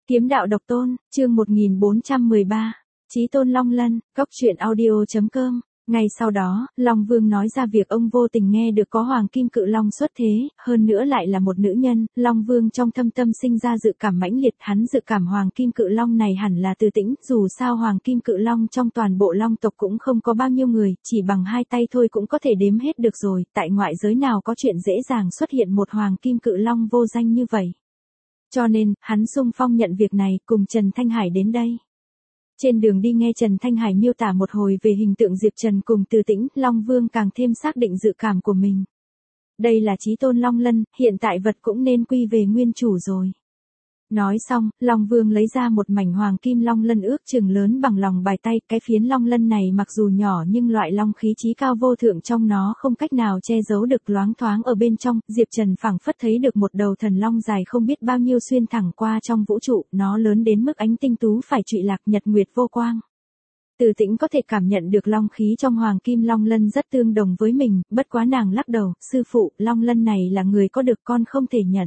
Kiếm đạo độc tôn, chương 1413. Chí tôn Long Lân, Cốc truyện audio.com. Ngay sau đó, Long Vương nói ra việc ông vô tình nghe được có Hoàng Kim Cự Long xuất thế, hơn nữa lại là một nữ nhân. Long Vương trong thâm tâm sinh ra dự cảm mãnh liệt, hắn dự cảm Hoàng Kim Cự Long này hẳn là Từ Tĩnh, dù sao Hoàng Kim Cự Long trong toàn bộ Long tộc cũng không có bao nhiêu người, chỉ bằng hai tay thôi cũng có thể đếm hết được rồi, tại ngoại giới nào có chuyện dễ dàng xuất hiện một Hoàng Kim Cự Long vô danh như vậy. Cho nên, hắn xung phong nhận việc này, cùng Trần Thanh Hải đến đây. Trên đường đi nghe Trần Thanh Hải miêu tả một hồi về hình tượng Diệp Trần cùng Từ Tĩnh, Long Vương càng thêm xác định dự cảm của mình. Đây là chí tôn Long Lân, hiện tại vật cũng nên quy về nguyên chủ rồi. Nói xong, Long Vương lấy ra một mảnh hoàng kim long lân ước chừng lớn bằng lòng bàn tay, cái phiến long lân này mặc dù nhỏ nhưng loại long khí chí cao vô thượng trong nó không cách nào che giấu được, loáng thoáng ở bên trong. Diệp Trần phảng phất thấy được một đầu thần long dài không biết bao nhiêu xuyên thẳng qua trong vũ trụ, nó lớn đến mức ánh tinh tú phải trụy lạc, nhật nguyệt vô quang. Từ Tĩnh có thể cảm nhận được long khí trong hoàng kim long lân rất tương đồng với mình, bất quá nàng lắc đầu, sư phụ, long lân này là người có được, con không thể nhận.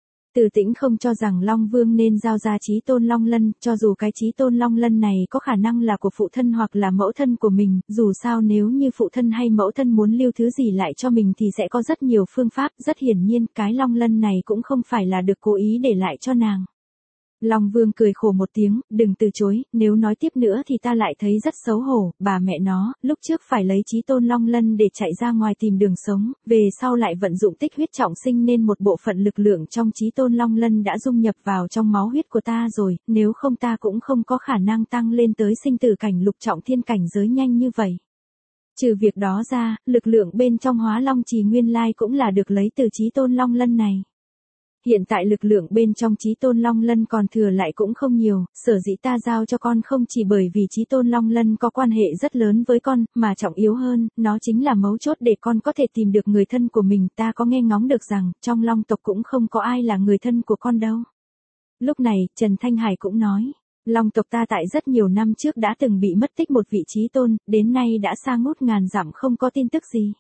Từ Tĩnh không cho rằng Long Vương nên giao ra chí tôn Long Lân, cho dù cái chí tôn Long Lân này có khả năng là của phụ thân hoặc là mẫu thân của mình, dù sao nếu như phụ thân hay mẫu thân muốn lưu thứ gì lại cho mình thì sẽ có rất nhiều phương pháp, rất hiển nhiên cái Long Lân này cũng không phải là được cố ý để lại cho nàng. Long Vương cười khổ một tiếng, đừng từ chối, nếu nói tiếp nữa thì ta lại thấy rất xấu hổ, bà mẹ nó, lúc trước phải lấy chí tôn Long Lân để chạy ra ngoài tìm đường sống, về sau lại vận dụng tích huyết trọng sinh nên một bộ phận lực lượng trong chí tôn Long Lân đã dung nhập vào trong máu huyết của ta rồi, nếu không ta cũng không có khả năng tăng lên tới sinh tử cảnh lục trọng thiên cảnh giới nhanh như vậy. Trừ việc đó ra, lực lượng bên trong Hóa Long Trì nguyên lai cũng là được lấy từ chí tôn Long Lân này. Hiện tại lực lượng bên trong chí tôn Long Lân còn thừa lại cũng không nhiều, sở dĩ ta giao cho con không chỉ bởi vì chí tôn Long Lân có quan hệ rất lớn với con, mà trọng yếu hơn, nó chính là mấu chốt để con có thể tìm được người thân của mình. Ta có nghe ngóng được rằng, trong Long tộc cũng không có ai là người thân của con đâu. Lúc này, Trần Thanh Hải cũng nói, Long tộc ta tại rất nhiều năm trước đã từng bị mất tích một vị chí tôn, đến nay đã xa ngút ngàn dặm không có tin tức gì.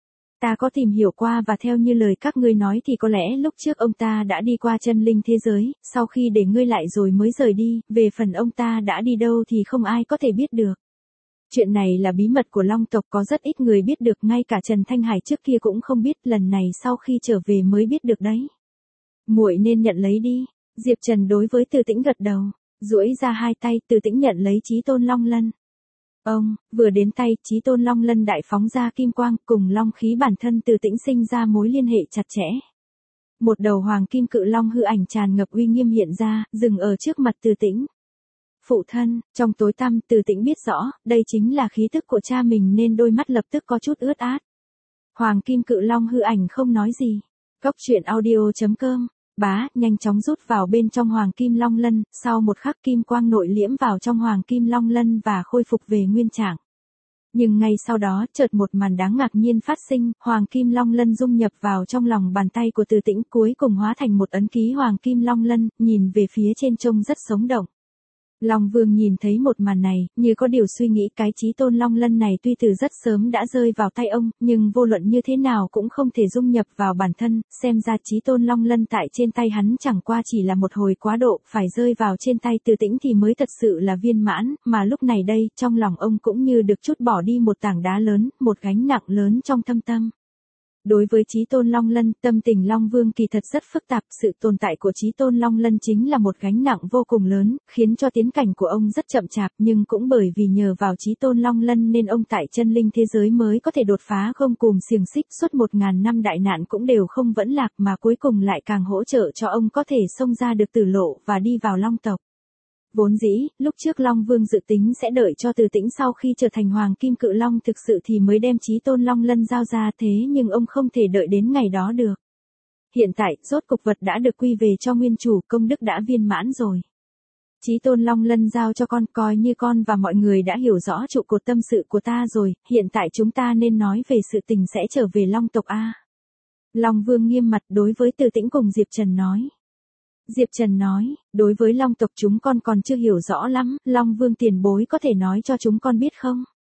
Ta có tìm hiểu qua và theo như lời các ngươi nói thì có lẽ lúc trước ông ta đã đi qua chân linh thế giới, sau khi để ngươi lại rồi mới rời đi, về phần ông ta đã đi đâu thì không ai có thể biết được. Chuyện này là bí mật của Long tộc, có rất ít người biết được, ngay cả Trần Thanh Hải trước kia cũng không biết, lần này sau khi trở về mới biết được đấy. Muội nên nhận lấy đi. Diệp Trần đối với Từ Tĩnh gật đầu, duỗi ra hai tay, Từ Tĩnh nhận lấy chí tôn Long Lân. Ông, vừa đến tay, chí tôn Long Lân đại phóng ra kim quang, cùng long khí bản thân Từ Tĩnh sinh ra mối liên hệ chặt chẽ. Một đầu hoàng kim cự long hư ảnh tràn ngập uy nghiêm hiện ra, dừng ở trước mặt Từ Tĩnh. Phụ thân, trong tối tăm, Từ Tĩnh biết rõ, đây chính là khí tức của cha mình nên đôi mắt lập tức có chút ướt át. Hoàng kim cự long hư ảnh không nói gì. Cốc truyện audio.com. Bá, nhanh chóng rút vào bên trong Hoàng Kim Long Lân, sau một khắc kim quang nội liễm vào trong Hoàng Kim Long Lân và khôi phục về nguyên trạng. Nhưng ngay sau đó, chợt một màn đáng ngạc nhiên phát sinh, Hoàng Kim Long Lân dung nhập vào trong lòng bàn tay của Từ Tĩnh, cuối cùng hóa thành một ấn ký Hoàng Kim Long Lân, nhìn về phía trên trông rất sống động. Long Vương nhìn thấy một màn này, như có điều suy nghĩ, cái chí tôn Long Lân này tuy từ rất sớm đã rơi vào tay ông, nhưng vô luận như thế nào cũng không thể dung nhập vào bản thân, xem ra chí tôn Long Lân tại trên tay hắn chẳng qua chỉ là một hồi quá độ, phải rơi vào trên tay Từ Tĩnh thì mới thật sự là viên mãn, mà lúc này đây, trong lòng ông cũng như được trút bỏ đi một tảng đá lớn, một gánh nặng lớn trong thâm tâm. Đối với chí tôn Long Lân, tâm tình Long Vương kỳ thật rất phức tạp, sự tồn tại của chí tôn Long Lân chính là một gánh nặng vô cùng lớn, khiến cho tiến cảnh của ông rất chậm chạp, nhưng cũng bởi vì nhờ vào chí tôn Long Lân nên ông tại chân linh thế giới mới có thể đột phá gông cùm xiềng xích, suốt 1000 năm đại nạn cũng đều không vẫn lạc, mà cuối cùng lại càng hỗ trợ cho ông có thể xông ra được tử lộ và đi vào Long tộc. Vốn dĩ, lúc trước Long Vương dự tính sẽ đợi cho Từ Tĩnh sau khi trở thành Hoàng Kim Cự Long thực sự thì mới đem chí tôn Long Lân giao ra, thế nhưng ông không thể đợi đến ngày đó được. Hiện tại, rốt cục vật đã được quy về cho nguyên chủ, công đức đã viên mãn rồi. Chí tôn Long Lân giao cho con, coi như con và mọi người đã hiểu rõ trụ cột tâm sự của ta rồi, hiện tại chúng ta nên nói về sự tình sẽ trở về Long tộc a. Long Vương nghiêm mặt đối với Từ Tĩnh cùng Diệp Trần nói. Diệp Trần nói, đối với Long tộc chúng con còn chưa hiểu rõ lắm, Long Vương tiền bối có thể nói cho chúng con biết không?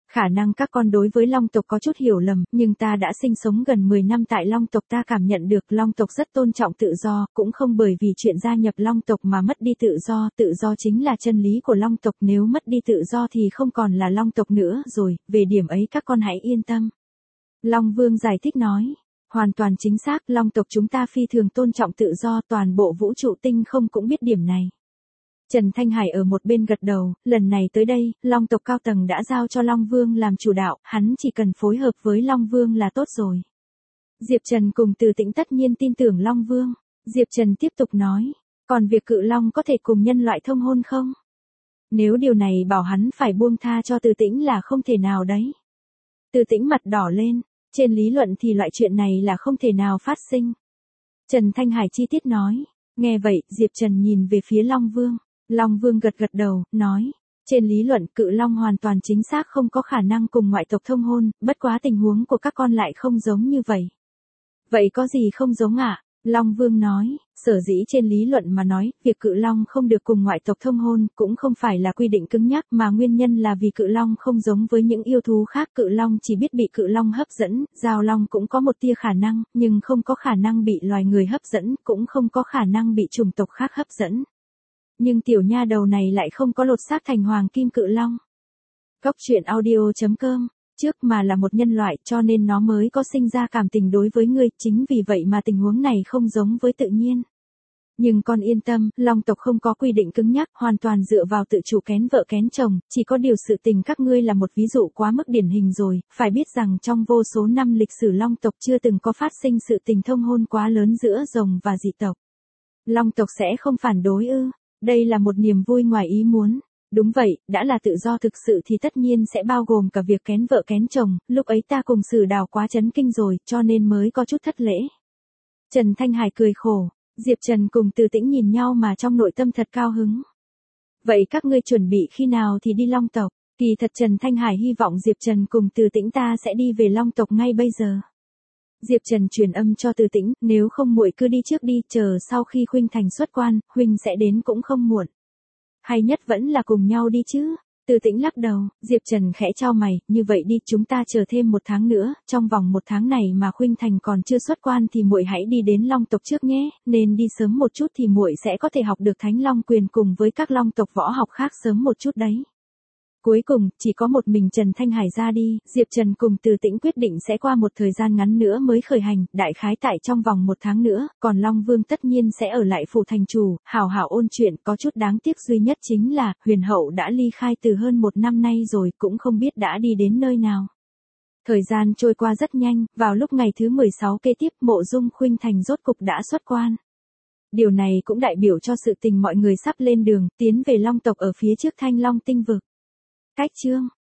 Khả năng các con đối với Long tộc có chút hiểu lầm, nhưng ta đã sinh sống gần 10 năm tại Long tộc, ta cảm nhận được Long tộc rất tôn trọng tự do, cũng không bởi vì chuyện gia nhập Long tộc mà mất đi tự do chính là chân lý của Long tộc, nếu mất đi tự do thì không còn là Long tộc nữa rồi, về điểm ấy các con hãy yên tâm. Long Vương giải thích nói, hoàn toàn chính xác, Long tộc chúng ta phi thường tôn trọng tự do, toàn bộ vũ trụ tinh không cũng biết điểm này. Trần Thanh Hải ở một bên gật đầu, lần này tới đây, Long tộc cao tầng đã giao cho Long Vương làm chủ đạo, hắn chỉ cần phối hợp với Long Vương là tốt rồi. Diệp Trần cùng Từ Tĩnh tất nhiên tin tưởng Long Vương. Diệp Trần tiếp tục nói, còn việc Cự Long có thể cùng nhân loại thông hôn không? Nếu điều này bảo hắn phải buông tha cho Từ Tĩnh là không thể nào đấy. Từ Tĩnh mặt đỏ lên, trên lý luận thì loại chuyện này là không thể nào phát sinh. Trần Thanh Hải chi tiết nói, nghe vậy, Diệp Trần nhìn về phía Long Vương. Long Vương gật đầu, nói, trên lý luận Cự Long hoàn toàn chính xác không có khả năng cùng ngoại tộc thông hôn, bất quá tình huống của các con lại không giống như vậy. Vậy có gì không giống ạ? Long Vương nói, sở dĩ trên lý luận mà nói, việc Cự Long không được cùng ngoại tộc thông hôn cũng không phải là quy định cứng nhắc mà nguyên nhân là vì Cự Long không giống với những yêu thú khác. Cự Long chỉ biết bị Cự Long hấp dẫn, Giao Long cũng có một tia khả năng, nhưng không có khả năng bị loài người hấp dẫn, cũng không có khả năng bị chủng tộc khác hấp dẫn. Nhưng tiểu nha đầu này lại không có lột xác thành hoàng kim Cự Long. Góc truyện audio.com, trước mà là một nhân loại cho nên nó mới có sinh ra cảm tình đối với ngươi, chính vì vậy mà tình huống này không giống với tự nhiên. Nhưng con yên tâm, Long tộc không có quy định cứng nhắc, hoàn toàn dựa vào tự chủ kén vợ kén chồng, chỉ có điều sự tình các ngươi là một ví dụ quá mức điển hình rồi, phải biết rằng trong vô số năm lịch sử Long tộc chưa từng có phát sinh sự tình thông hôn quá lớn giữa rồng và dị tộc. Long tộc sẽ không phản đối ư? Đây là một niềm vui ngoài ý muốn. Đúng vậy, đã là tự do thực sự thì tất nhiên sẽ bao gồm cả việc kén vợ kén chồng, lúc ấy ta cùng Sử Đào quá chấn kinh rồi, cho nên mới có chút thất lễ. Trần Thanh Hải cười khổ, Diệp Trần cùng Từ Tĩnh nhìn nhau mà trong nội tâm thật cao hứng. Vậy các ngươi chuẩn bị khi nào thì đi Long tộc? Kỳ thật Trần Thanh Hải hy vọng Diệp Trần cùng Từ Tĩnh ta sẽ đi về Long tộc ngay bây giờ. Diệp Trần truyền âm cho Từ Tĩnh, nếu không muội cứ đi trước đi, chờ sau khi Khuynh Thành xuất quan, Huynh sẽ đến cũng không muộn. Hay nhất vẫn là cùng nhau đi chứ. Từ Tĩnh lắc đầu, Diệp Trần khẽ chau mày, như vậy đi, chúng ta chờ thêm 1 tháng nữa, trong vòng 1 tháng này mà Khuynh Thành còn chưa xuất quan thì muội hãy đi đến Long tộc trước nhé, nên đi sớm một chút thì muội sẽ có thể học được Thánh Long quyền cùng với các Long tộc võ học khác sớm một chút đấy. Cuối cùng, chỉ có một mình Trần Thanh Hải ra đi, Diệp Trần cùng Từ Tĩnh quyết định sẽ qua một thời gian ngắn nữa mới khởi hành, đại khái tại trong vòng 1 tháng nữa, còn Long Vương tất nhiên sẽ ở lại phủ thành chủ, hảo hảo ôn chuyện, có chút đáng tiếc duy nhất chính là, Huyền Hậu đã ly khai từ hơn 1 năm nay rồi, cũng không biết đã đi đến nơi nào. Thời gian trôi qua rất nhanh, vào lúc ngày thứ 16 kế tiếp, Mộ Dung Khuynh Thành rốt cục đã xuất quan. Điều này cũng đại biểu cho sự tình mọi người sắp lên đường, tiến về Long tộc ở phía trước Thanh Long tinh vực. Cách chương